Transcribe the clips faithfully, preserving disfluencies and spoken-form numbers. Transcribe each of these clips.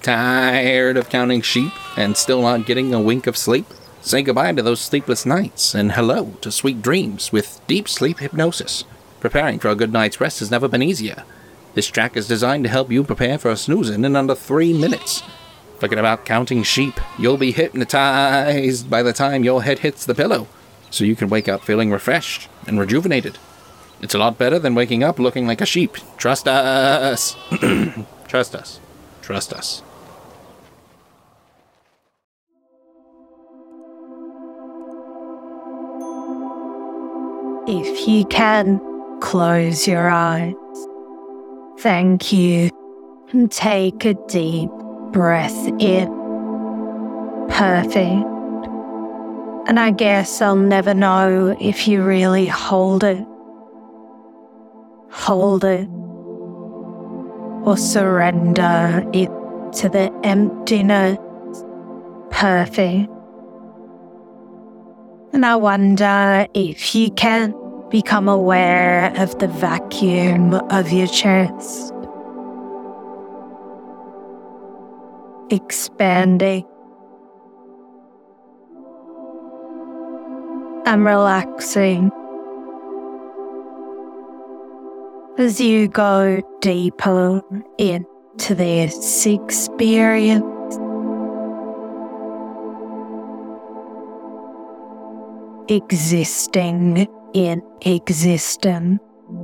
Tired of counting sheep and still not getting a wink of sleep? Say goodbye to those sleepless nights and hello to sweet dreams with Deep Sleep Hypnosis. Preparing for a good night's rest has never been easier. This track is designed to help you prepare for a snoozing in under three minutes. Forget about counting sheep. You'll be hypnotized by the time your head hits the pillow, so you can wake up feeling refreshed and rejuvenated. It's a lot better than waking up looking like a sheep. Trust us. Trust us. Trust us. If you can, close your eyes. Thank you. And take a deep breath in. Perfect. And I guess I'll never know if you really hold it. Hold it. Or surrender it to the emptiness. Perfect. And I wonder if you can become aware of the vacuum of your chest. Expanding. And relaxing. As you go deeper into this experience. Existing in existence.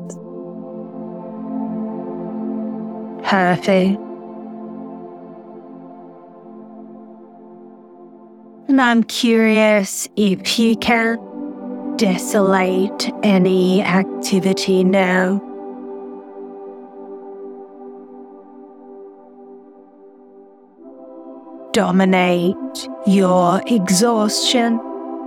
Perfect. And I'm curious if you can desolate any activity now. Dominate your exhaustion.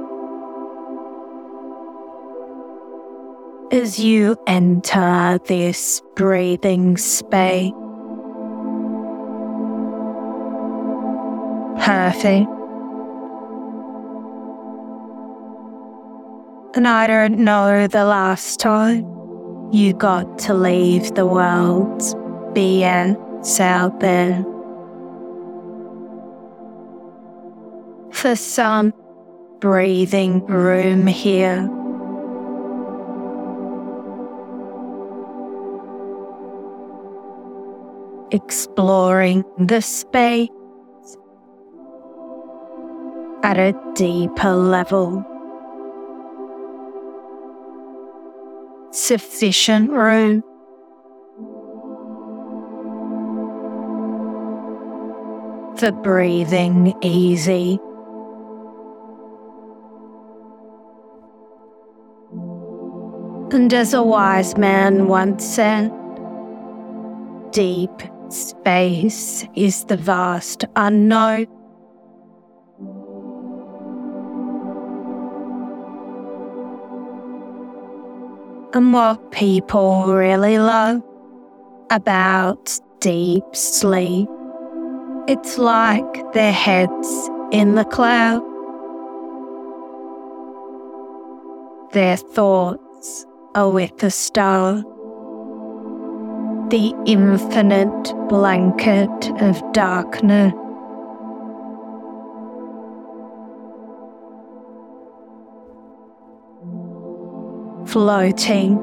As you enter this breathing space. Perfect. And I don't know the last time you got to leave the world's B S out there. For some breathing room here. Exploring the space at a deeper level. Sufficient room for breathing easy. And as a wise man once said, deep space is the vast unknown. And what people really love about deep sleep, it's like their heads in the cloud. Their thoughts are with the star. The infinite blanket of darkness. Floating.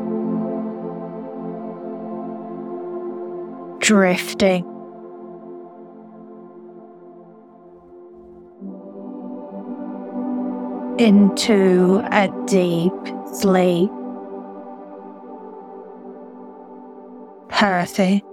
Drifting. Into a deep sleep. Perfect.